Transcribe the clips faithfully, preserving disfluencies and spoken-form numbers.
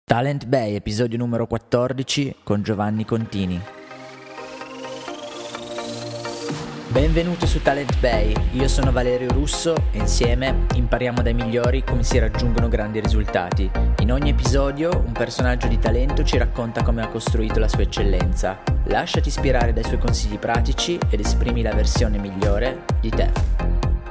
Talent Bay, episodio numero quattordici con Giovanni Contini. Benvenuto su Talent Bay, io sono Valerio Russo e insieme impariamo dai migliori come si raggiungono grandi risultati. In ogni episodio un personaggio di talento ci racconta come ha costruito la sua eccellenza. Lasciati ispirare dai suoi consigli pratici ed esprimi la versione migliore di te.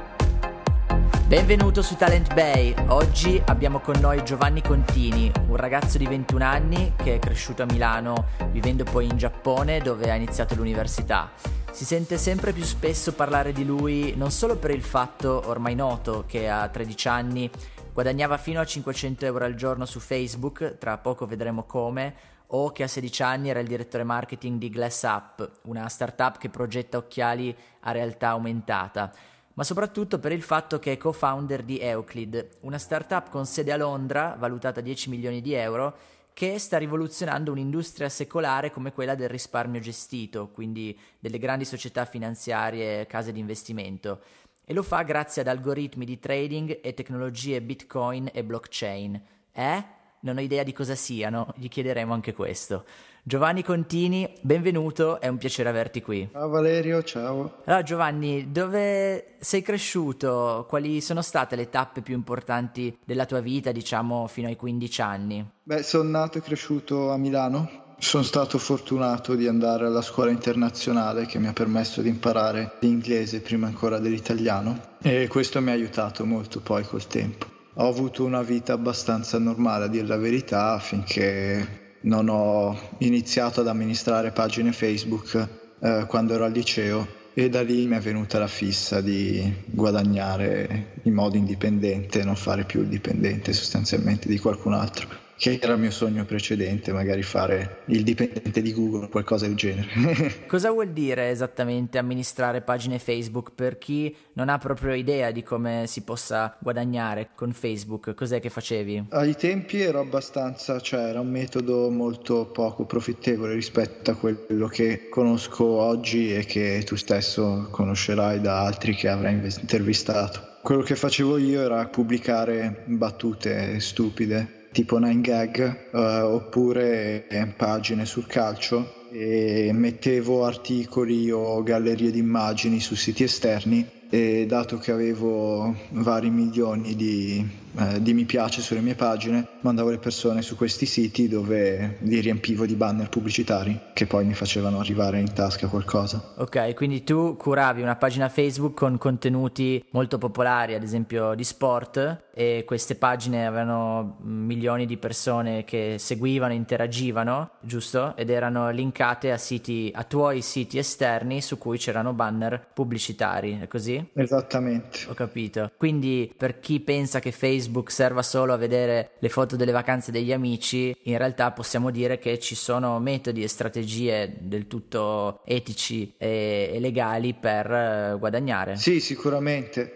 Benvenuto su Talent Bay, oggi abbiamo con noi Giovanni Contini, un ragazzo di ventuno anni che è cresciuto a Milano vivendo poi in Giappone dove ha iniziato l'università. Si sente sempre più spesso parlare di lui non solo per il fatto ormai noto che a tredici anni guadagnava fino a cinquecento euro al giorno su Facebook, tra poco vedremo come, o che a sedici anni era il direttore marketing di Glass Up, una startup che progetta occhiali a realtà aumentata, ma soprattutto per il fatto che è co-founder di Euclid, una startup con sede a Londra, valutata a dieci milioni di euro, che sta rivoluzionando un'industria secolare come quella del risparmio gestito, quindi delle grandi società finanziarie, case di investimento, e lo fa grazie ad algoritmi di trading e tecnologie Bitcoin e blockchain. Eh? Non ho idea di cosa siano, gli chiederemo anche questo. Giovanni Contini, benvenuto, è un piacere averti qui. Ciao Valerio, ciao. Allora Giovanni, dove sei cresciuto? Quali sono state le tappe più importanti della tua vita, diciamo, fino ai quindici anni? Beh, sono nato e cresciuto a Milano. Sono stato fortunato di andare alla scuola internazionale che mi ha permesso di imparare l'inglese prima ancora dell'italiano e questo mi ha aiutato molto poi col tempo. Ho avuto una vita abbastanza normale, a dir la verità, finché non ho iniziato ad amministrare pagine Facebook eh, quando ero al liceo e da lì mi è venuta la fissa di guadagnare in modo indipendente, non fare più il dipendente sostanzialmente di qualcun altro, che era il mio sogno precedente, magari fare il dipendente di Google o qualcosa del genere. Cosa vuol dire esattamente amministrare pagine Facebook per chi non ha proprio idea di come si possa guadagnare con Facebook? Cos'è che facevi? Ai tempi ero abbastanza, cioè era un metodo molto poco profittevole rispetto a quello che conosco oggi e che tu stesso conoscerai da altri che avrai intervistato. Quello che facevo io era pubblicare battute stupide tipo nine gag uh, oppure pagine sul calcio e mettevo articoli o gallerie di immagini su siti esterni e dato che avevo vari milioni di, eh, di mi piace sulle mie pagine mandavo le persone su questi siti dove li riempivo di banner pubblicitari che poi mi facevano arrivare in tasca qualcosa. Ok, quindi tu curavi una pagina Facebook con contenuti molto popolari, ad esempio di sport, e queste pagine avevano milioni di persone che seguivano, interagivano, giusto? Ed erano linkate a siti, a tuoi siti esterni su cui c'erano banner pubblicitari, è così? Esattamente. Ho capito. Quindi per chi pensa che Facebook serva solo a vedere le foto delle vacanze degli amici, in realtà possiamo dire che ci sono metodi e strategie del tutto etici e, e legali per uh, guadagnare. Sì, sicuramente.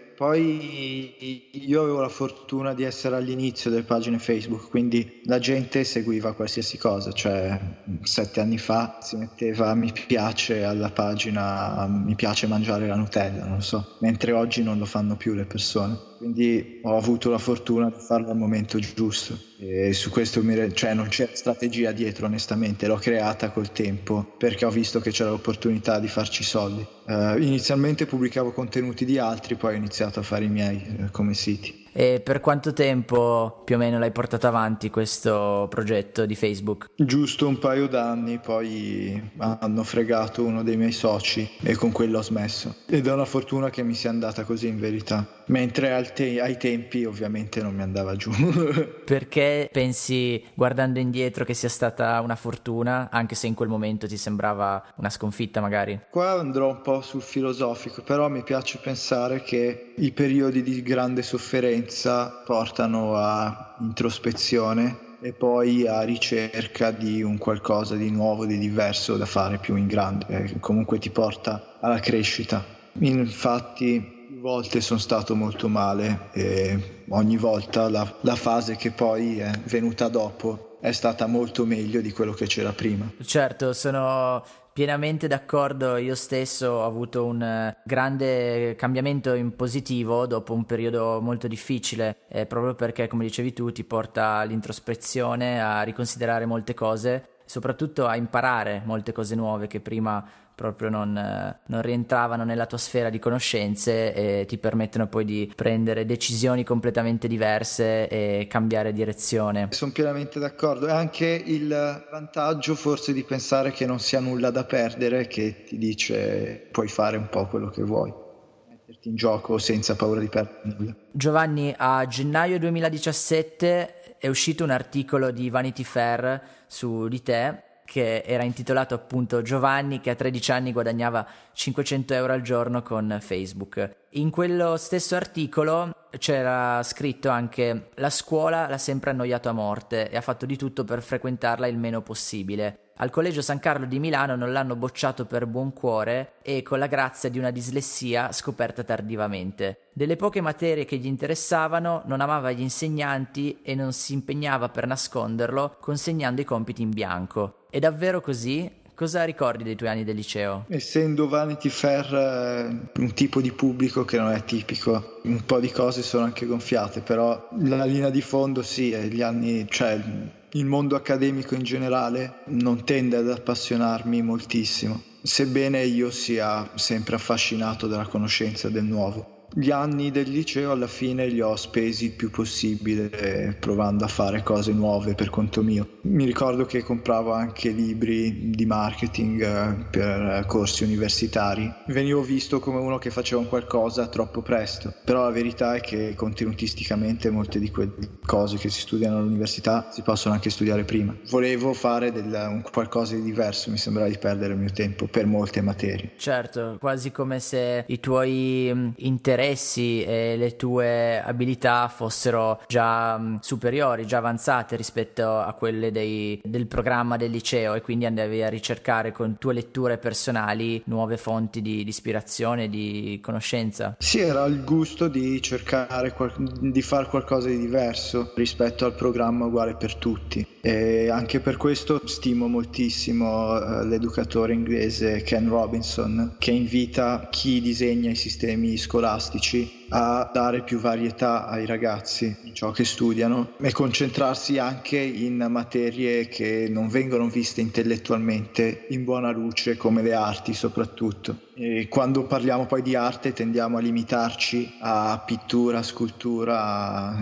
Poi io avevo la fortuna di essere all'inizio delle pagine Facebook, quindi la gente seguiva qualsiasi cosa, cioè sette anni fa si metteva mi piace alla pagina mi piace mangiare la Nutella, non so, mentre oggi non lo fanno più le persone. Quindi ho avuto la fortuna di farlo al momento giusto e su questo mi re... cioè non c'è strategia dietro, onestamente l'ho creata col tempo perché ho visto che c'era l'opportunità di farci soldi. Uh, inizialmente pubblicavo contenuti di altri, poi ho iniziato a fare i miei uh, come siti. E per quanto tempo più o meno l'hai portato avanti questo progetto di Facebook? Giusto un paio d'anni, poi hanno fregato uno dei miei soci e con quello ho smesso. Ed è una fortuna che mi sia andata così in verità, mentre al te- ai tempi ovviamente non mi andava giù. Perché pensi, guardando indietro, che sia stata una fortuna, anche se in quel momento ti sembrava una sconfitta magari? Qua andrò un po' sul filosofico, però mi piace pensare che i periodi di grande sofferenza portano a introspezione e poi a ricerca di un qualcosa di nuovo, di diverso da fare più in grande, eh, comunque ti porta alla crescita. Infatti più volte sono stato molto male e ogni volta la, la fase che poi è venuta dopo è stata molto meglio di quello che c'era prima. Certo, sono Pienamente d'accordo, io stesso ho avuto un grande cambiamento in positivo dopo un periodo molto difficile, eh, proprio perché, come dicevi tu, ti porta all'introspezione, a riconsiderare molte cose, soprattutto a imparare molte cose nuove che prima proprio non, non rientravano nella tua sfera di conoscenze e ti permettono poi di prendere decisioni completamente diverse e cambiare direzione. Sono pienamente d'accordo. È anche il vantaggio forse di pensare che non sia nulla da perdere, che ti dice puoi fare un po' quello che vuoi, metterti in gioco senza paura di perdere nulla. Giovanni, a gennaio duemiladiciassette è uscito un articolo di Vanity Fair su di te che era intitolato appunto Giovanni che a tredici anni guadagnava cinquecento euro al giorno con Facebook. In quello stesso articolo c'era scritto anche: la scuola l'ha sempre annoiato a morte e ha fatto di tutto per frequentarla il meno possibile. Al Collegio San Carlo di Milano non l'hanno bocciato per buon cuore e con la grazia di una dislessia scoperta tardivamente. Delle poche materie che gli interessavano non amava gli insegnanti e non si impegnava per nasconderlo consegnando i compiti in bianco. È davvero così? Cosa ricordi dei tuoi anni del liceo? Essendo Vanity Fair eh, un tipo di pubblico che non è tipico, un po' di cose sono anche gonfiate, però la linea di fondo sì, è gli anni, cioè il mondo accademico in generale non tende ad appassionarmi moltissimo, sebbene io sia sempre affascinato dalla conoscenza del nuovo. Gli anni del liceo alla fine li ho spesi il più possibile provando a fare cose nuove per conto mio. Mi ricordo che compravo anche libri di marketing per corsi universitari. Venivo visto come uno che faceva un qualcosa troppo presto, però la verità è che contenutisticamente molte di quelle cose che si studiano all'università si possono anche studiare prima. Volevo fare del, un qualcosa di diverso, mi sembrava di perdere il mio tempo per molte materie. Certo, quasi come se i tuoi interessi e le tue abilità fossero già mh, superiori, già avanzate rispetto a quelle dei, del programma del liceo, e quindi andavi a ricercare con tue letture personali nuove fonti di, di ispirazione, di conoscenza. Sì, era il gusto di cercare qual- di fare qualcosa di diverso rispetto al programma uguale per tutti, e anche per questo stimo moltissimo eh, l'educatore inglese Ken Robinson, che invita chi disegna i sistemi scolastici a dare più varietà ai ragazzi in ciò che studiano e concentrarsi anche in materie che non vengono viste intellettualmente in buona luce, come le arti soprattutto. E quando parliamo poi di arte tendiamo a limitarci a pittura, scultura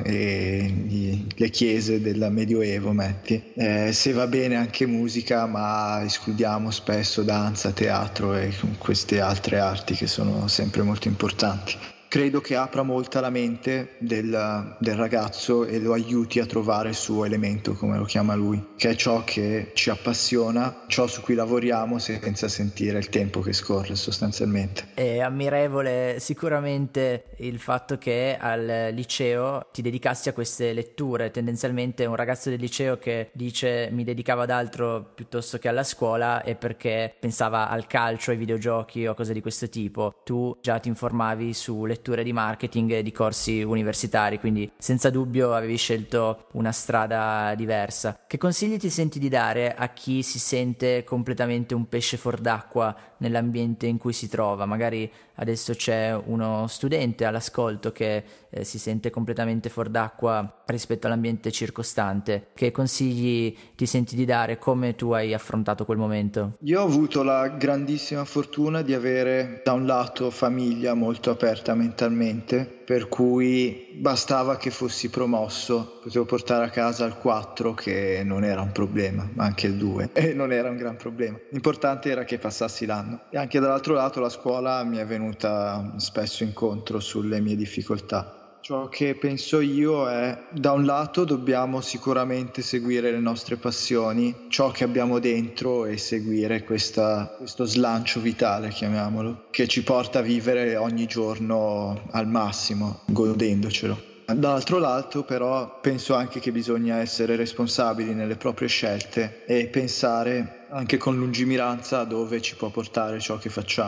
e le chiese del Medioevo, metti. Eh, se va bene anche musica, ma escludiamo spesso danza, teatro e queste altre arti che sono sempre molto importanti. Credo che apra molta la mente del, del ragazzo e lo aiuti a trovare il suo elemento, come lo chiama lui, che è ciò che ci appassiona, ciò su cui lavoriamo senza sentire il tempo che scorre sostanzialmente. È ammirevole sicuramente il fatto che al liceo ti dedicassi a queste letture. Tendenzialmente un ragazzo del liceo che dice mi dedicavo ad altro piuttosto che alla scuola è perché pensava al calcio, ai videogiochi o cose di questo tipo. Tu già ti informavi su letture di marketing e di corsi universitari, quindi senza dubbio avevi scelto una strada diversa. Che consigli ti senti di dare a chi si sente completamente un pesce fuor d'acqua nell'ambiente in cui si trova? Magari adesso c'è uno studente all'ascolto che eh, si sente completamente fuor d'acqua rispetto all'ambiente circostante. Che consigli ti senti di dare? Come tu hai affrontato quel momento? Io ho avuto la grandissima fortuna di avere da un lato famiglia molto aperta mentalmente, per cui bastava che fossi promosso, potevo portare a casa il quattro, che non era un problema, ma anche il due, e non era un gran problema. L'importante era che passassi l'anno. E anche dall'altro lato la scuola mi è venuta spesso incontro sulle mie difficoltà. Ciò che penso io è, da un lato dobbiamo sicuramente seguire le nostre passioni, ciò che abbiamo dentro, e seguire questa, questo slancio vitale, chiamiamolo, che ci porta a vivere ogni giorno al massimo, godendocelo. Dall'altro lato però penso anche che bisogna essere responsabili nelle proprie scelte e pensare anche con lungimiranza a dove ci può portare ciò che facciamo.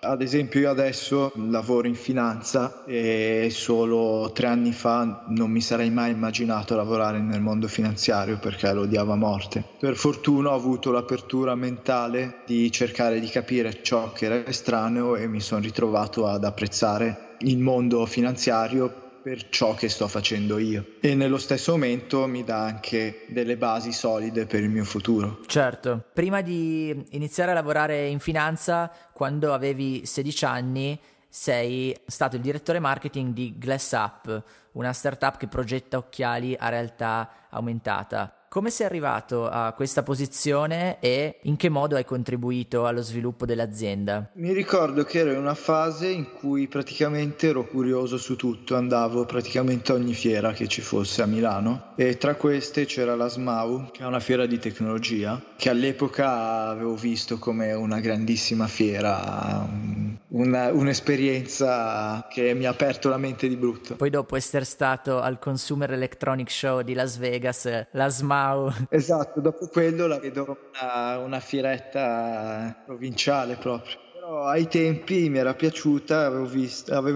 Ad esempio io adesso lavoro in finanza e solo tre anni fa non mi sarei mai immaginato lavorare nel mondo finanziario perché lo odiavo a morte. Per fortuna ho avuto l'apertura mentale di cercare di capire ciò che era estraneo e mi sono ritrovato ad apprezzare il mondo finanziario per ciò che sto facendo io, e nello stesso momento mi dà anche delle basi solide per il mio futuro. Certo, prima di iniziare a lavorare in finanza, quando avevi sedici anni, sei stato il direttore marketing di GlassUp, una startup che progetta occhiali a realtà aumentata. Come sei arrivato a questa posizione e in che modo hai contribuito allo sviluppo dell'azienda? Mi ricordo che ero in una fase in cui praticamente ero curioso su tutto, andavo praticamente a ogni fiera che ci fosse a Milano e tra queste c'era la SMAU, che è una fiera di tecnologia, che all'epoca avevo visto come una grandissima fiera, una, un'esperienza che mi ha aperto la mente di brutto. Poi dopo essere stato al Consumer Electronic Show di Las Vegas, la SMAU. Esatto, dopo quello la vedo una, una fieretta provinciale proprio. Però ai tempi mi era piaciuta, avevo, visto, avevo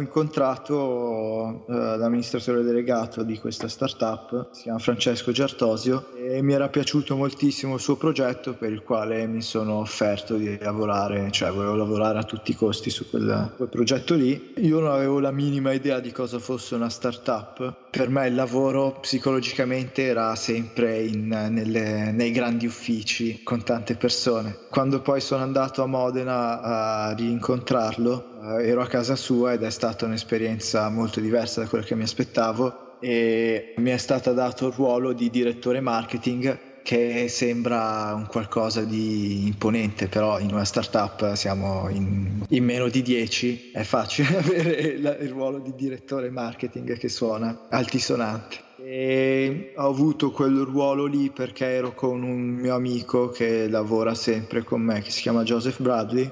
incontrato uh, l'amministratore delegato di questa startup, si chiama Francesco Giartosio, e mi era piaciuto moltissimo il suo progetto, per il quale mi sono offerto di lavorare, cioè volevo lavorare a tutti i costi su quel, quel progetto lì. Io non avevo la minima idea di cosa fosse una startup. Per me il lavoro psicologicamente era sempre in, nelle, nei grandi uffici con tante persone. Quando poi sono andato a Modena a a rincontrarlo, eh, ero a casa sua ed è stata un'esperienza molto diversa da quella che mi aspettavo e mi è stato dato il ruolo di direttore marketing, che sembra un qualcosa di imponente, però in una startup siamo in, in meno di dieci, è facile avere la, il ruolo di direttore marketing che suona altisonante. E ho avuto quel ruolo lì perché ero con un mio amico che lavora sempre con me, che si chiama Joseph Bradley,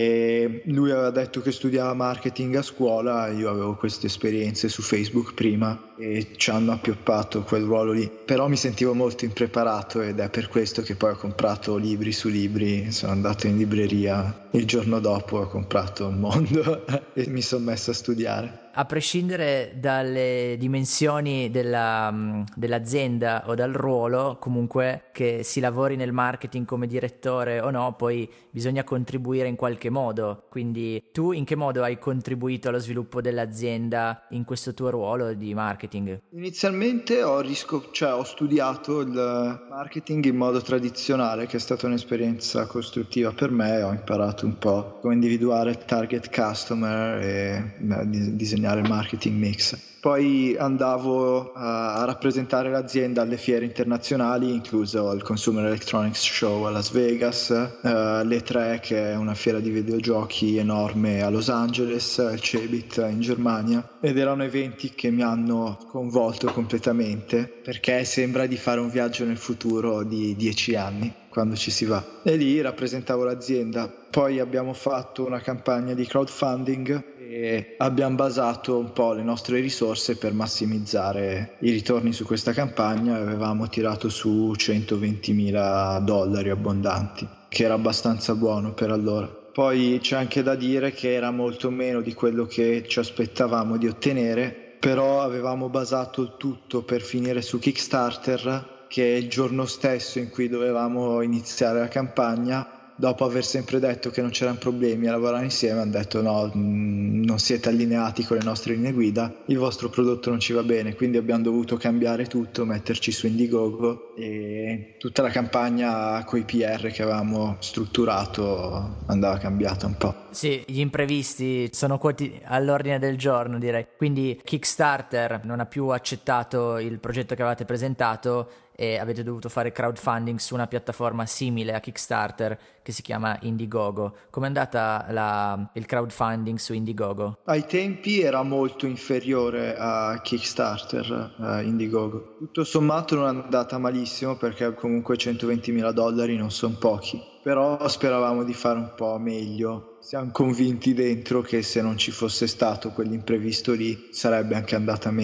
e lui aveva detto che studiava marketing a scuola. Io avevo queste esperienze su Facebook prima e ci hanno appioppato quel ruolo lì, però mi sentivo molto impreparato ed è per questo che poi ho comprato libri su libri. Sono andato in libreria il giorno dopo, ho comprato Il Mondo e mi sono messo a studiare. A prescindere dalle dimensioni della, dell'azienda o dal ruolo, comunque che si lavori nel marketing come direttore o no, poi bisogna contribuire in qualche modo. Quindi tu in che modo hai contribuito allo sviluppo dell'azienda in questo tuo ruolo di marketing? Inizialmente ho, riscop- cioè, ho studiato il marketing in modo tradizionale, che è stata un'esperienza costruttiva per me. Ho imparato un po' come individuare il target customer e disegnare il marketing mix. Poi andavo a, a rappresentare l'azienda alle fiere internazionali, incluso il Consumer Electronics Show a Las Vegas, uh, l'E tre, che è una fiera di videogiochi enorme a Los Angeles, il Cebit in Germania, ed erano eventi che mi hanno sconvolto completamente, perché sembra di fare un viaggio nel futuro di dieci anni quando ci si va, e lì rappresentavo l'azienda. Poi abbiamo fatto una campagna di crowdfunding e abbiamo basato un po' le nostre risorse per massimizzare i ritorni su questa campagna. Avevamo tirato su centoventimila dollari abbondanti, che era abbastanza buono per allora. Poi c'è anche da dire che era molto meno di quello che ci aspettavamo di ottenere, però avevamo basato il tutto per finire su Kickstarter, che il giorno stesso in cui dovevamo iniziare la campagna, dopo aver sempre detto che non c'erano problemi a lavorare insieme, hanno detto no, non siete allineati con le nostre linee guida, il vostro prodotto non ci va bene. Quindi abbiamo dovuto cambiare tutto, metterci su Indiegogo, e tutta la campagna coi P R che avevamo strutturato andava cambiata un po'. Sì, gli imprevisti sono quoti- all'ordine del giorno, direi. Quindi Kickstarter non ha più accettato il progetto che avevate presentato e avete dovuto fare crowdfunding su una piattaforma simile a Kickstarter che si chiama Indiegogo. Com'è andata la, il crowdfunding su Indiegogo? Ai tempi era molto inferiore a Kickstarter, a Indiegogo. Tutto sommato non è andata malissimo, perché comunque centoventimila dollari non sono pochi, però speravamo di fare un po' meglio. Siamo convinti dentro che se non ci fosse stato quell'imprevisto lì sarebbe anche andata meglio.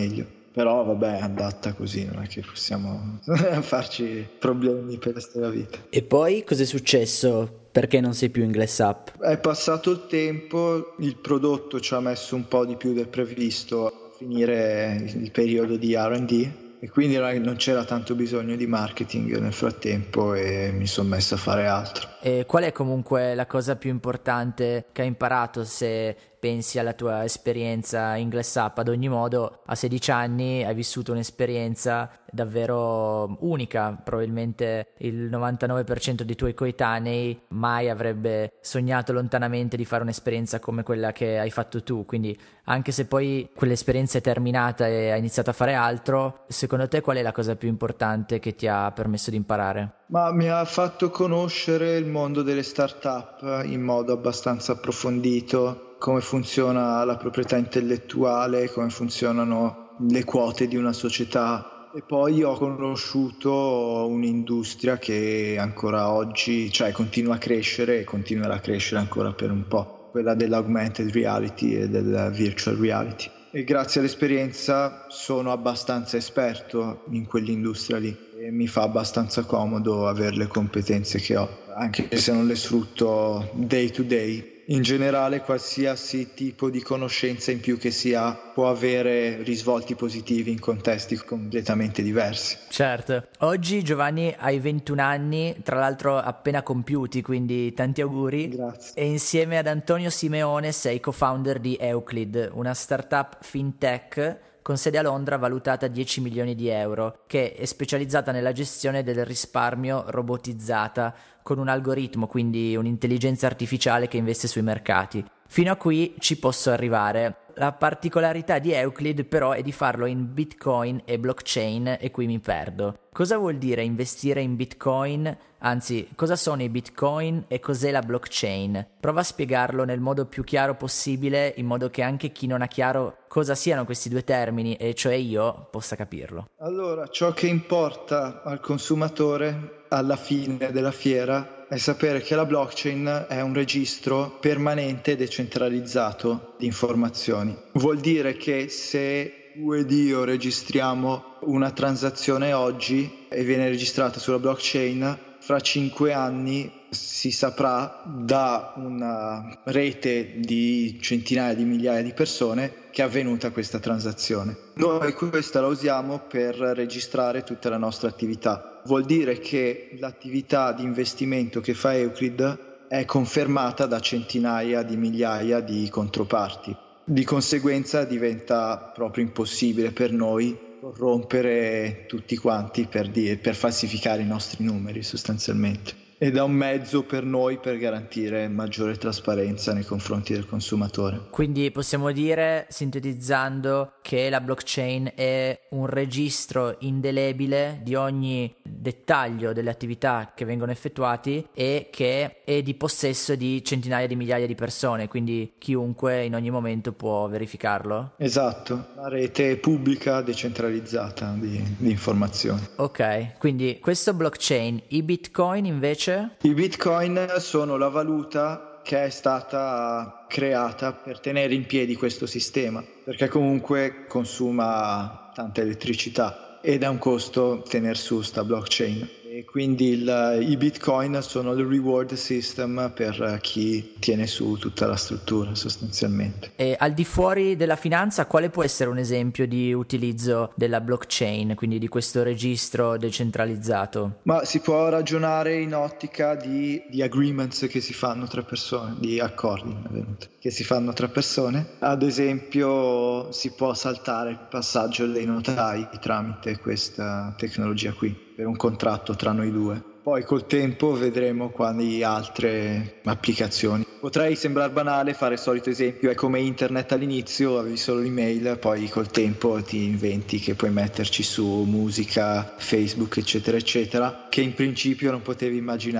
Però vabbè, è andata così, non è che possiamo farci problemi per restare la vita. E poi cos'è successo? Perché non sei più in Glass Up? È passato il tempo, il prodotto ci ha messo un po' di più del previsto a finire il periodo di R and D e quindi non c'era tanto bisogno di marketing nel frattempo e mi sono messo a fare altro. E qual è comunque la cosa più importante che hai imparato, se pensi alla tua esperienza in Glass Up? Ad ogni modo, a sedici anni hai vissuto un'esperienza davvero unica. Probabilmente il novantanove per cento dei tuoi coetanei mai avrebbe sognato lontanamente di fare un'esperienza come quella che hai fatto tu. Quindi anche se poi quell'esperienza è terminata e hai iniziato a fare altro, secondo te qual è la cosa più importante che ti ha permesso di imparare? Ma mi ha fatto conoscere il mondo delle start-up in modo abbastanza approfondito, come funziona la proprietà intellettuale, come funzionano le quote di una società. E poi ho conosciuto un'industria che ancora oggi, cioè continua a crescere e continuerà a crescere ancora per un po', quella dell'augmented reality e del virtual reality. E grazie all'esperienza sono abbastanza esperto in quell'industria lì e mi fa abbastanza comodo avere le competenze che ho, anche se non le sfrutto day to day. In generale qualsiasi tipo di conoscenza in più che si ha può avere risvolti positivi in contesti completamente diversi. Certo. Oggi Giovanni hai ventuno anni, tra l'altro appena compiuti, quindi tanti auguri. Grazie. E insieme ad Antonio Simeone sei co-founder di Euclid, una startup fintech con sede a Londra valutata a dieci milioni di euro, che è specializzata nella gestione del risparmio robotizzata con un algoritmo, quindi un'intelligenza artificiale che investe sui mercati. Fino a qui ci posso arrivare. La particolarità di Euclid però è di farlo in Bitcoin e blockchain e qui mi perdo. Cosa vuol dire investire in Bitcoin? Anzi, cosa sono i Bitcoin e cos'è la blockchain? Prova a spiegarlo nel modo più chiaro possibile, in modo che anche chi non ha chiaro cosa siano questi due termini, e cioè io, possa capirlo. Allora, ciò che importa al consumatore alla fine della fiera è sapere che la blockchain è un registro permanente e decentralizzato di informazioni. Vuol dire che se tu ed io registriamo una transazione oggi e viene registrata sulla blockchain, fra cinque anni si saprà da una rete di centinaia di migliaia di persone che è avvenuta questa transazione. Noi questa la usiamo per registrare tutta la nostra attività. Vuol dire che l'attività di investimento che fa Euclid è confermata da centinaia di migliaia di controparti. Di conseguenza diventa proprio impossibile per noi corrompere tutti quanti per, dire, per falsificare i nostri numeri sostanzialmente. Ed è un mezzo per noi per garantire maggiore trasparenza nei confronti del consumatore. Quindi possiamo dire, sintetizzando, che la blockchain è un registro indelebile di ogni dettaglio delle attività che vengono effettuati e che è di possesso di centinaia di migliaia di persone, quindi chiunque in ogni momento può verificarlo? Esatto, una rete pubblica decentralizzata di, di informazioni. Ok, quindi questo blockchain, i Bitcoin invece? I Bitcoin sono la valuta che è stata creata per tenere in piedi questo sistema, perché comunque consuma tanta elettricità ed è un costo tener su sta blockchain. E quindi il, i Bitcoin sono il reward system per chi tiene su tutta la struttura sostanzialmente. E al di fuori della finanza, quale può essere un esempio di utilizzo della blockchain, quindi di questo registro decentralizzato? Ma si può ragionare in ottica di, di agreements che si fanno tra persone, di accordi che si fanno tra persone. Ad esempio si può saltare il passaggio dei notai tramite questa tecnologia qui, per un contratto tra noi due. Poi col tempo vedremo quali altre applicazioni. Potrei sembrare banale fare il solito esempio, è come internet all'inizio, avevi solo l'email, poi col tempo ti inventi che puoi metterci su musica, Facebook, eccetera, eccetera, che in principio non potevi immaginarti.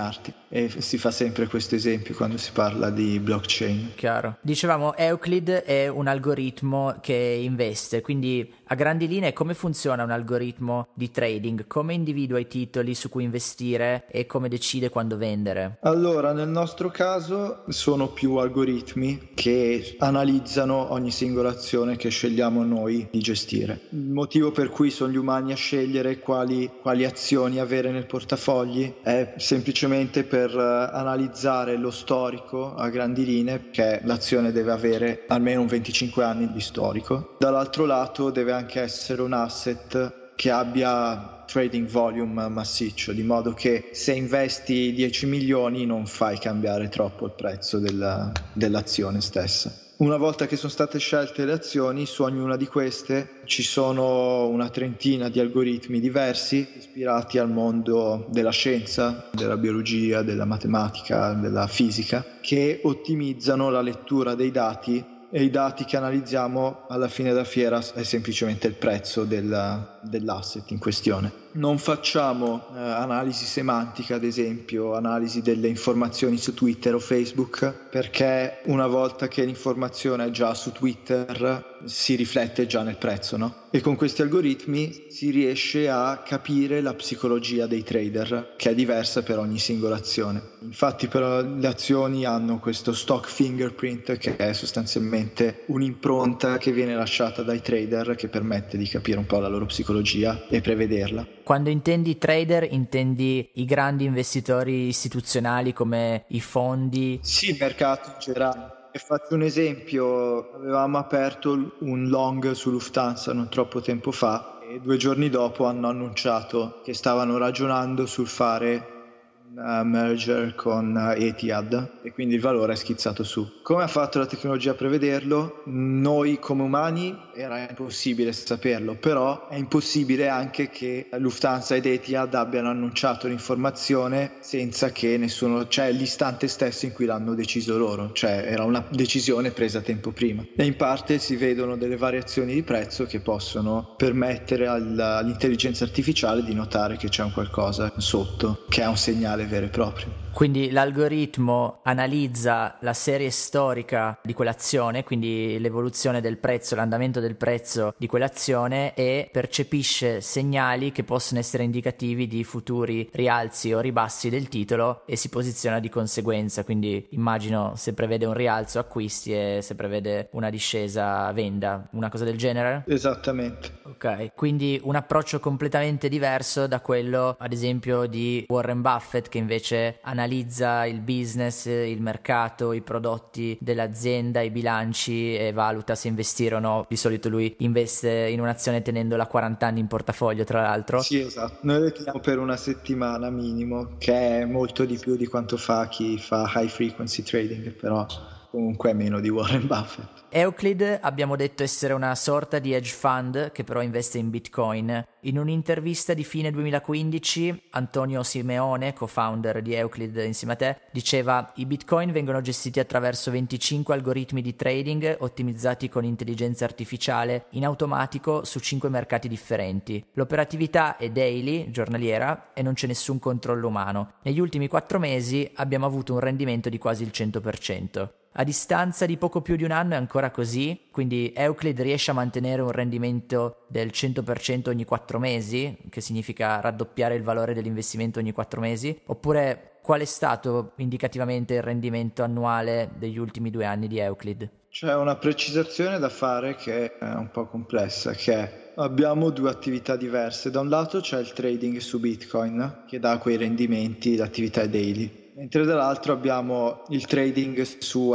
e si fa sempre questo esempio quando si parla di blockchain. Chiaro. Dicevamo, Euclid è un algoritmo che investe, quindi a grandi linee come funziona un algoritmo di trading? Come individua i titoli su cui investire e come decide quando vendere? Allora, nel nostro caso sono più algoritmi che analizzano ogni singola azione che scegliamo noi di gestire. Il motivo per cui sono gli umani a scegliere quali, quali azioni avere nel portafogli è semplicemente per analizzare lo storico a grandi linee, che l'azione deve avere almeno un venticinque anni di storico. Dall'altro lato deve anche essere un asset che abbia trading volume massiccio, di modo che se investi dieci milioni non fai cambiare troppo il prezzo della, dell'azione stessa. Una volta che sono state scelte le azioni, su ognuna di queste ci sono una trentina di algoritmi diversi ispirati al mondo della scienza, della biologia, della matematica, della fisica, che ottimizzano la lettura dei dati, e i dati che analizziamo alla fine della fiera è semplicemente il prezzo del, dell'asset in questione. Non facciamo eh, analisi semantica, ad esempio, analisi delle informazioni su Twitter o Facebook, perché una volta che l'informazione è già su Twitter si riflette già nel prezzo, no? E con questi algoritmi si riesce a capire la psicologia dei trader, che è diversa per ogni singola azione. Infatti però le azioni hanno questo stock fingerprint, che è sostanzialmente un'impronta che viene lasciata dai trader, che permette di capire un po' la loro psicologia e prevederla. Quando intendi trader, intendi i grandi investitori istituzionali come i fondi? Sì, il mercato in generale. E faccio un esempio, avevamo aperto un long su Lufthansa non troppo tempo fa e due giorni dopo hanno annunciato che stavano ragionando sul fare una merger con Etihad e quindi il valore è schizzato su. Come ha fatto la tecnologia a prevederlo? Noi come umani era impossibile saperlo, però è impossibile anche che Lufthansa ed Etihad abbiano annunciato l'informazione senza che nessuno, cioè l'istante stesso in cui l'hanno deciso loro, cioè era una decisione presa tempo prima. E in parte si vedono delle variazioni di prezzo che possono permettere all'intelligenza artificiale di notare che c'è un qualcosa sotto, che è un segnale vero e proprio. Quindi l'algoritmo analizza la serie storica di quell'azione, quindi l'evoluzione del prezzo, l'andamento del prezzo di quell'azione, e percepisce segnali che possono essere indicativi di futuri rialzi o ribassi del titolo e si posiziona di conseguenza. Quindi immagino se prevede un rialzo acquisti e se prevede una discesa venda, una cosa del genere? Esattamente. Ok, quindi un approccio completamente diverso da quello ad esempio di Warren Buffett, che invece analizza il business, il mercato, i prodotti dell'azienda, i bilanci e valuta se investire o no. Di solito lui investe in un'azione tenendola quaranta anni in portafoglio, tra l'altro. Sì, esatto. Noi le teniamo per una settimana minimo, che è molto di più di quanto fa chi fa high frequency trading, però comunque è meno di Warren Buffett. Euclid abbiamo detto essere una sorta di hedge fund che però investe in Bitcoin. In un'intervista di fine duemilaquindici Antonio Simeone, co-founder di Euclid insieme a te, diceva: i Bitcoin vengono gestiti attraverso venticinque algoritmi di trading ottimizzati con intelligenza artificiale in automatico su cinque mercati differenti. L'operatività è daily, giornaliera, e non c'è nessun controllo umano. Negli ultimi quattro mesi abbiamo avuto un rendimento di quasi il cento per cento. A distanza di poco più di un anno è ancora così, quindi Euclid riesce a mantenere un rendimento del cento per cento ogni quattro mesi, che significa raddoppiare il valore dell'investimento ogni quattro mesi, oppure qual è stato indicativamente il rendimento annuale degli ultimi due anni di Euclid? C'è una precisazione da fare che è un po' complessa, che è: abbiamo due attività diverse. Da un lato c'è il trading su Bitcoin, che dà quei rendimenti, l'attività è daily. Mentre dall'altro abbiamo il trading su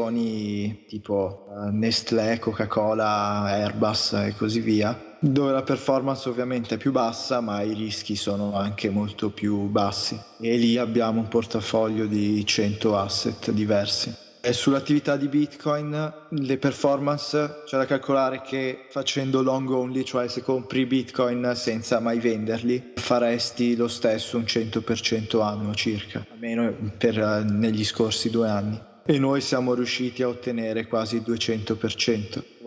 azioni tipo uh, Nestlé, Coca-Cola, Airbus e così via, dove la performance ovviamente è più bassa ma i rischi sono anche molto più bassi, e lì abbiamo un portafoglio di cento asset diversi. E sull'attività di Bitcoin le performance c'è da calcolare che facendo long only, cioè se compri Bitcoin senza mai venderli, faresti lo stesso un cento per cento annuo circa, almeno per negli scorsi due anni. E noi siamo riusciti a ottenere quasi il duecento per cento.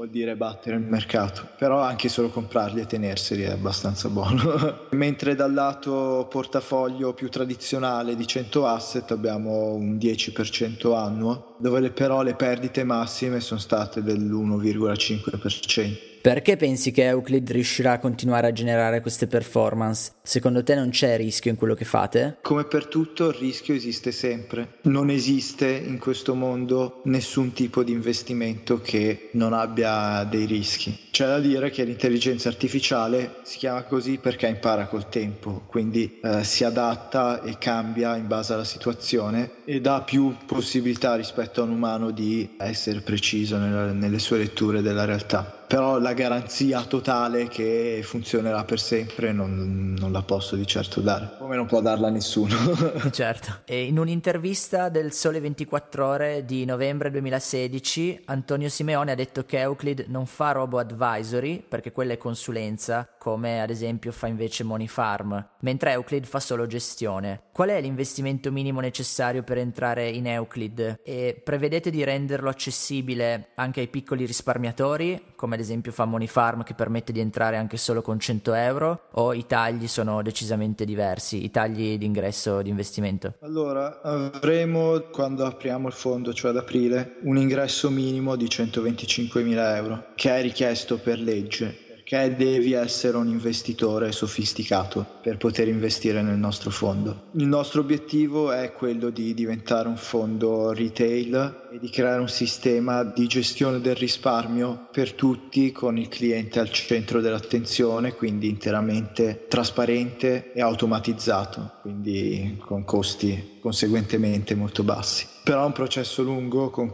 vuol dire battere il mercato, però anche solo comprarli e tenerseli è abbastanza buono. Mentre dal lato portafoglio più tradizionale di cento asset abbiamo un dieci per cento annuo, dove le, però le perdite massime sono state dell'uno virgola cinque per cento. Perché pensi che Euclid riuscirà a continuare a generare queste performance? Secondo te non c'è rischio in quello che fate? Come per tutto, il rischio esiste sempre. Non esiste in questo mondo nessun tipo di investimento che non abbia dei rischi. C'è da dire che l'intelligenza artificiale si chiama così perché impara col tempo, quindi eh, si adatta e cambia in base alla situazione e dà più possibilità rispetto a un umano di essere preciso nella, nelle sue letture della realtà. Però la garanzia totale che funzionerà per sempre non, non la posso di certo dare, come non può darla nessuno. Certo. E in un'intervista del Sole ventiquattro Ore di novembre duemilasedici, Antonio Simeone ha detto che Euclid non fa robo advisory, perché quella è consulenza, come ad esempio fa invece Money Farm, mentre Euclid fa solo gestione. Qual è l'investimento minimo necessario per entrare in Euclid? E prevedete di renderlo accessibile anche ai piccoli risparmiatori, come ad esempio fa Money Farm, che permette di entrare anche solo con cento euro, o i tagli sono decisamente diversi, i tagli di ingresso di investimento? Allora, avremo, quando apriamo il fondo, cioè ad aprile, un ingresso minimo di centoventicinquemila euro, che è richiesto per legge, perché devi essere un investitore sofisticato per poter investire nel nostro fondo. Il nostro obiettivo è quello di diventare un fondo retail e di creare un sistema di gestione del risparmio per tutti, con il cliente al centro dell'attenzione, quindi interamente trasparente e automatizzato, quindi con costi conseguentemente molto bassi. Però è un processo lungo con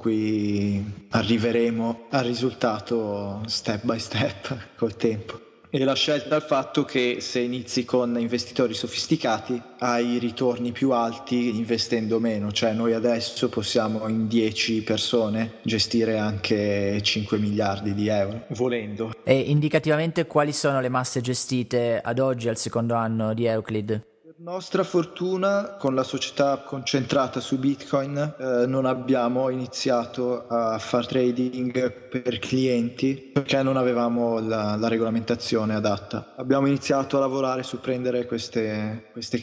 cui arriveremo al risultato step by step col tempo. E la scelta è il fatto che se inizi con investitori sofisticati hai ritorni più alti investendo meno, cioè noi adesso possiamo in dieci persone gestire anche cinque miliardi di euro, volendo. E indicativamente quali sono le masse gestite ad oggi al secondo anno di Euclid? Per nostra fortuna, con la società concentrata su Bitcoin, eh, non abbiamo iniziato a far trading per clienti perché non avevamo la, la regolamentazione adatta. Abbiamo iniziato a lavorare su prendere queste, queste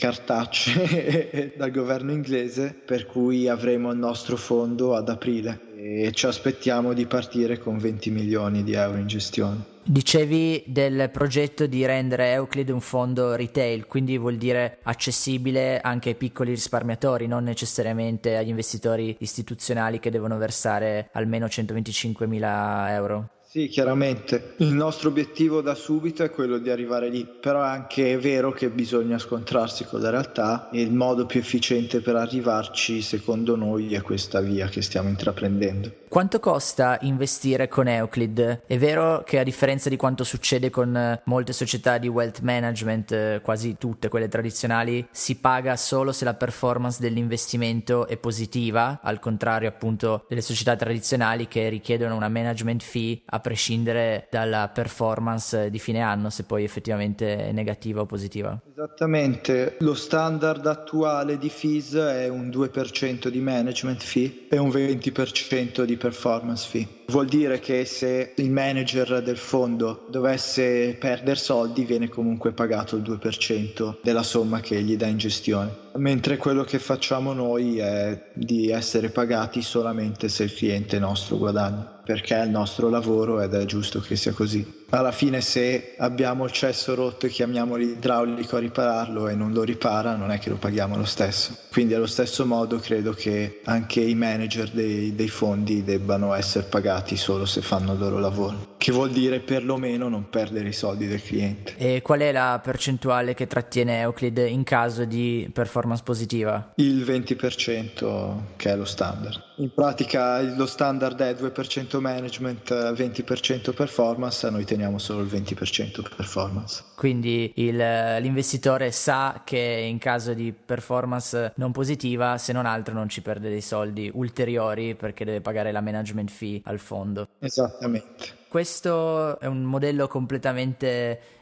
cartacce dal governo inglese, per cui avremo il nostro fondo ad aprile e ci aspettiamo di partire con venti milioni di euro in gestione. Dicevi del progetto di rendere Euclid un fondo retail, quindi vuol dire accessibile anche ai piccoli risparmiatori, non necessariamente agli investitori istituzionali che devono versare almeno centoventicinquemila euro. Sì, chiaramente. Il nostro obiettivo da subito è quello di arrivare lì, però è anche vero che bisogna scontrarsi con la realtà e il modo più efficiente per arrivarci, secondo noi, è questa via che stiamo intraprendendo. Quanto costa investire con Euclid? È vero che a differenza di quanto succede con molte società di wealth management, quasi tutte quelle tradizionali, si paga solo se la performance dell'investimento è positiva, al contrario appunto delle società tradizionali che richiedono una management fee a prescindere dalla performance di fine anno, se poi effettivamente è negativa o positiva. Esattamente, lo standard attuale di fees è un due per cento di management fee e un venti per cento di performance fee. Vuol dire che se il manager del fondo dovesse perdere soldi viene comunque pagato il due per cento della somma che gli dà in gestione, mentre quello che facciamo noi è di essere pagati solamente se il cliente nostro guadagna, perché è il nostro lavoro ed è giusto che sia così. Alla fine, se abbiamo il cesso rotto e chiamiamo l'idraulico a ripararlo e non lo ripara, non è che lo paghiamo lo stesso. Quindi allo stesso modo credo che anche i manager dei, dei fondi debbano essere pagati solo se fanno il loro lavoro, che vuol dire perlomeno non perdere i soldi del cliente. E qual è la percentuale che trattiene Euclid in caso di performance positiva? Il venti per cento, che è lo standard. In pratica lo standard è due per cento management, venti per cento performance, a noi teniamo solo il venti per cento performance. Quindi il, l'investitore sa che in caso di performance non positiva, se non altro non ci perde dei soldi ulteriori perché deve pagare la management fee al fondo. Esattamente. Questo è un modello completamente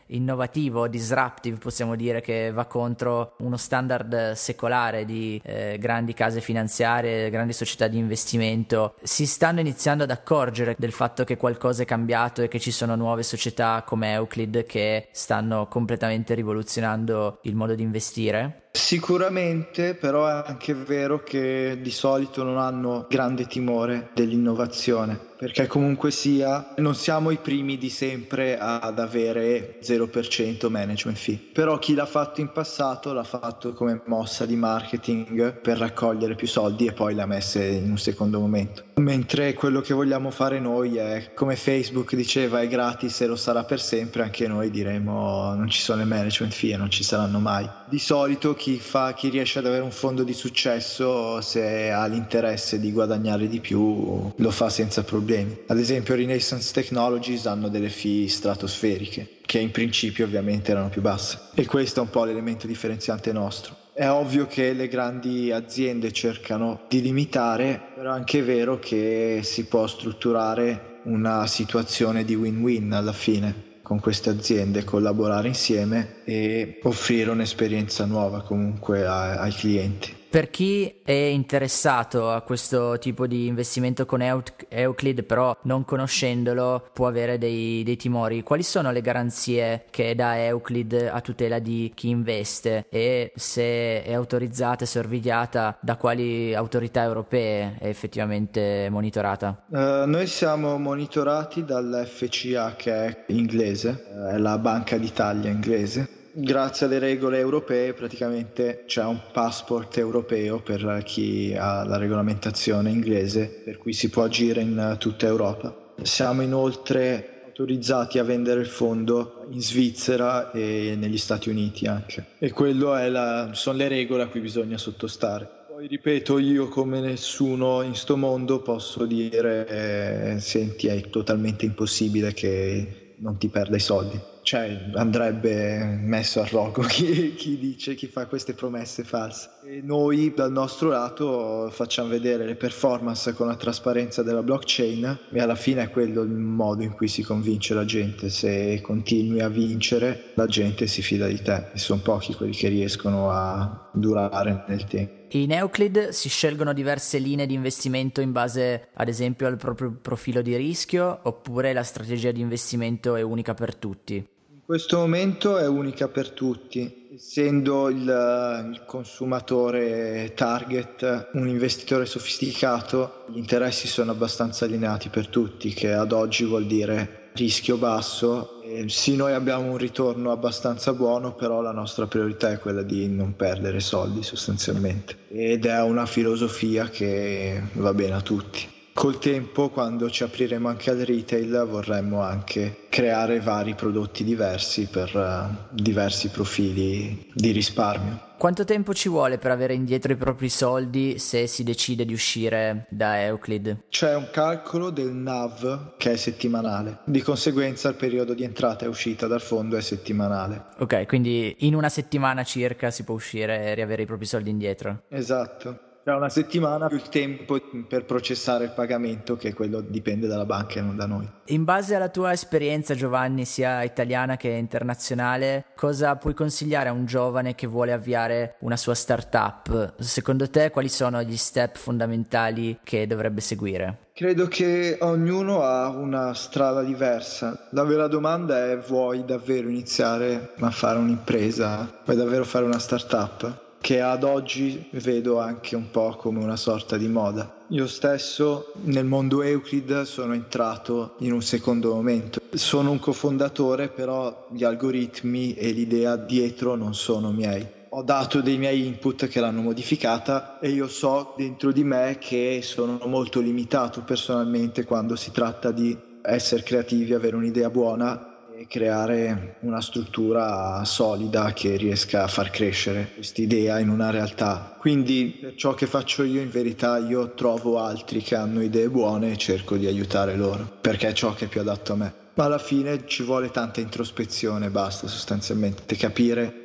innovativo, disruptive, possiamo dire, che va contro uno standard secolare di eh, grandi case finanziarie, grandi società di investimento. Si stanno iniziando ad accorgere del fatto che qualcosa è cambiato e che ci sono nuove società come Euclid che stanno completamente rivoluzionando il modo di investire? Sicuramente, però è anche vero che di solito non hanno grande timore dell'innovazione, perché comunque sia non siamo i primi di sempre ad avere zero per cento management fee, però chi l'ha fatto in passato l'ha fatto come mossa di marketing per raccogliere più soldi e poi l'ha messa in un secondo momento, mentre quello che vogliamo fare noi è, come Facebook diceva, è gratis e lo sarà per sempre, anche noi diremo non ci sono le management fee e non ci saranno mai. Di solito chi fa, chi riesce ad avere un fondo di successo, se ha l'interesse di guadagnare di più, lo fa senza problemi. Ad esempio Renaissance Technologies hanno delle fee stratosferiche, che in principio ovviamente erano più basse, e questo è un po' l'elemento differenziante nostro. È ovvio che le grandi aziende cercano di limitare, però è anche vero che si può strutturare una situazione di win-win alla fine con queste aziende, collaborare insieme e offrire un'esperienza nuova comunque ai, ai clienti. Per chi è interessato a questo tipo di investimento con Euclid, però non conoscendolo può avere dei, dei timori, quali sono le garanzie che dà Euclid a tutela di chi investe e se è autorizzata e sorvegliata da quali autorità europee è effettivamente monitorata? Uh, noi siamo monitorati dall'F C A, che è inglese, è la Banca d'Italia inglese. Grazie alle regole europee praticamente c'è un passport europeo per chi ha la regolamentazione inglese, per cui si può agire in tutta Europa. Siamo inoltre autorizzati a vendere il fondo in Svizzera e negli Stati Uniti anche, e quello è la, sono le regole a cui bisogna sottostare. Poi ripeto, io come nessuno in sto mondo posso dire eh, senti, è totalmente impossibile che non ti perda i soldi. Cioè andrebbe messo a rogo chi, chi dice, chi fa queste promesse false. E noi dal nostro lato facciamo vedere le performance con la trasparenza della blockchain, e alla fine è quello il modo in cui si convince la gente. Se continui a vincere, la gente si fida di te, e sono pochi quelli che riescono a durare nel tempo. In Euclid si scelgono diverse linee di investimento in base ad esempio al proprio profilo di rischio, oppure la strategia di investimento è unica per tutti? In questo momento è unica per tutti, essendo il, il consumatore target un investitore sofisticato, gli interessi sono abbastanza allineati per tutti, che ad oggi vuol dire rischio basso. E sì, noi abbiamo un ritorno abbastanza buono, però la nostra priorità è quella di non perdere soldi sostanzialmente, ed è una filosofia che va bene a tutti. Col tempo, quando ci apriremo anche al retail, vorremmo anche creare vari prodotti diversi per uh, diversi profili di risparmio. Quanto tempo ci vuole per avere indietro i propri soldi se si decide di uscire da Euclid? C'è un calcolo del N A V che è settimanale, di conseguenza il periodo di entrata e uscita dal fondo è settimanale. Ok, quindi in una settimana circa si può uscire e riavere i propri soldi indietro? Esatto. Tra una settimana più il tempo per processare il pagamento, che quello dipende dalla banca e non da noi. In base alla tua esperienza, Giovanni, sia italiana che internazionale, cosa puoi consigliare a un giovane che vuole avviare una sua startup? Secondo te quali sono gli step fondamentali che dovrebbe seguire? Credo che ognuno ha una strada diversa. La vera domanda è: vuoi davvero iniziare a fare un'impresa? Vuoi davvero fare una startup? Che ad oggi vedo anche un po' come una sorta di moda. Io stesso nel mondo Euclid sono entrato in un secondo momento. Sono un cofondatore, però gli algoritmi e l'idea dietro non sono miei. Ho dato dei miei input che l'hanno modificata, e io so dentro di me che sono molto limitato personalmente quando si tratta di essere creativi, avere un'idea buona e creare una struttura solida che riesca a far crescere quest'idea in una realtà. Quindi per ciò che faccio io, in verità io trovo altri che hanno idee buone e cerco di aiutare loro, perché è ciò che è più adatto a me. Ma alla fine ci vuole tanta introspezione, basta sostanzialmente capire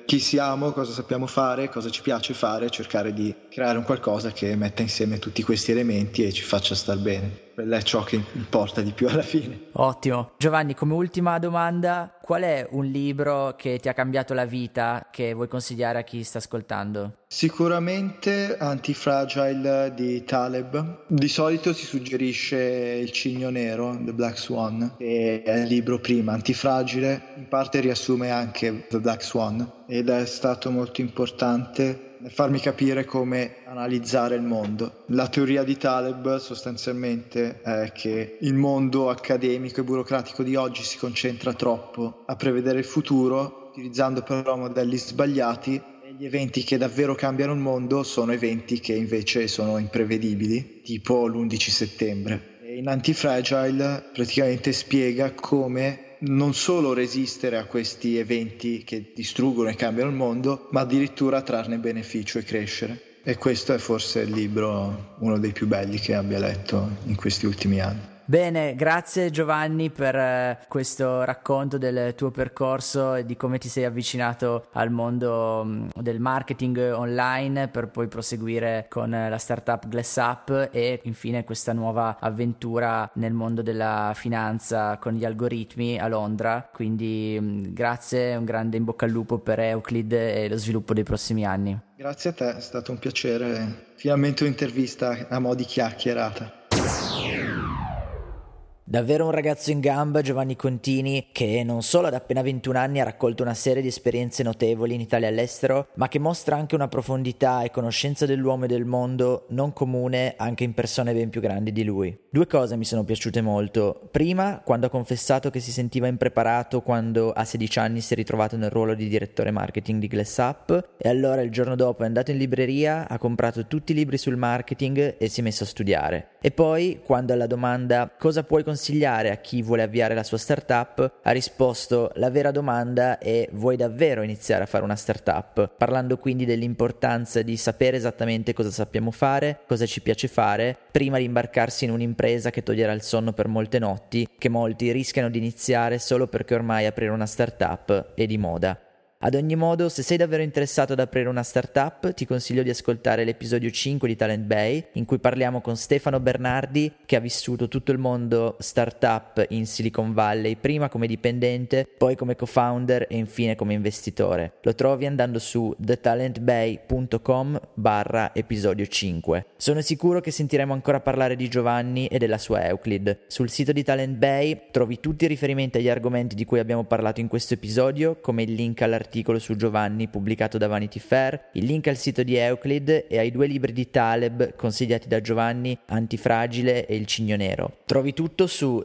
chi siamo, cosa sappiamo fare, cosa ci piace fare, cercare di creare un qualcosa che metta insieme tutti questi elementi e ci faccia star bene. Quello è ciò che importa di più alla fine. Ottimo. Giovanni, come ultima domanda, qual è un libro che ti ha cambiato la vita che vuoi consigliare a chi sta ascoltando? Sicuramente Antifragile di Taleb. Di solito si suggerisce Il Cigno Nero, The Black Swan, che è il libro prima. Antifragile in parte riassume anche The Black Swan ed è stato molto importante nel farmi capire come analizzare il mondo. La teoria di Taleb sostanzialmente è che il mondo accademico e burocratico di oggi si concentra troppo a prevedere il futuro, utilizzando però modelli sbagliati, e gli eventi che davvero cambiano il mondo sono eventi che invece sono imprevedibili, tipo l'undici settembre. E in Antifragile praticamente spiega come non solo resistere a questi eventi che distruggono e cambiano il mondo, ma addirittura trarne beneficio e crescere. E questo è forse il libro, uno dei più belli che abbia letto in questi ultimi anni. Bene, grazie Giovanni per eh, questo racconto del tuo percorso e di come ti sei avvicinato al mondo mh, del marketing online per poi proseguire con eh, la startup GlassUp e infine questa nuova avventura nel mondo della finanza con gli algoritmi a Londra. Quindi mh, grazie, un grande in bocca al lupo per Euclid e lo sviluppo dei prossimi anni. Grazie a te, è stato un piacere. Finalmente un'intervista a mo' di chiacchierata. Davvero un ragazzo in gamba, Giovanni Contini, che non solo ad appena ventuno anni ha raccolto una serie di esperienze notevoli in Italia e all'estero, ma che mostra anche una profondità e conoscenza dell'uomo e del mondo non comune anche in persone ben più grandi di lui. Due cose mi sono piaciute molto. Prima, quando ha confessato che si sentiva impreparato quando a sedici anni si è ritrovato nel ruolo di direttore marketing di GlassUp e allora il giorno dopo è andato in libreria, ha comprato tutti i libri sul marketing e si è messo a studiare. E poi, quando alla domanda cosa puoi consigliare a chi vuole avviare la sua startup, ha risposto: la vera domanda è: vuoi davvero iniziare a fare una startup? Parlando quindi dell'importanza di sapere esattamente cosa sappiamo fare, cosa ci piace fare, prima di imbarcarsi in un'impresa che toglierà il sonno per molte notti, che molti rischiano di iniziare solo perché ormai aprire una startup è di moda. Ad ogni modo, se sei davvero interessato ad aprire una startup, ti consiglio di ascoltare l'episodio cinque di Talent Bay, in cui parliamo con Stefano Bernardi, che ha vissuto tutto il mondo startup in Silicon Valley, prima come dipendente, poi come co-founder e infine come investitore. Lo trovi andando su thetalentbay.com barra episodio cinque. Sono sicuro che sentiremo ancora parlare di Giovanni e della sua Euclid. Sul sito di Talent Bay trovi tutti i riferimenti agli argomenti di cui abbiamo parlato in questo episodio, come il link all'articolo su Giovanni pubblicato da Vanity Fair, il link al sito di Euclid e ai due libri di Taleb consigliati da Giovanni, Antifragile e Il Cigno Nero. Trovi tutto su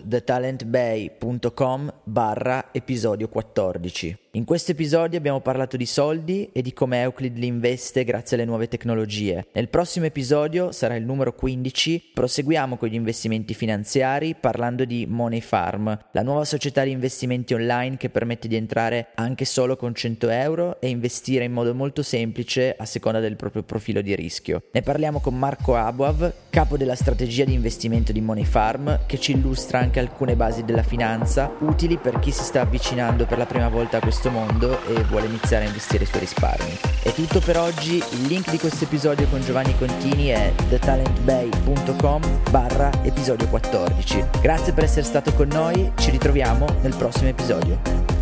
thetalentbay.com barra episodio quattordici. In questo episodio abbiamo parlato di soldi e di come Euclid li investe grazie alle nuove tecnologie. Nel prossimo episodio, sarà il numero quindici, proseguiamo con gli investimenti finanziari parlando di Money Farm, la nuova società di investimenti online che permette di entrare anche solo con cento euro e investire in modo molto semplice a seconda del proprio profilo di rischio. Ne parliamo con Marco Abuav, capo della strategia di investimento di Money Farm, che ci illustra anche alcune basi della finanza utili per chi si sta avvicinando per la prima volta a questo mondo e vuole iniziare a investire i suoi risparmi. È tutto per oggi. Il link di questo episodio con Giovanni Contini è thetalentbay.com barra episodio quattordici. Grazie per essere stato con noi, ci ritroviamo nel prossimo episodio.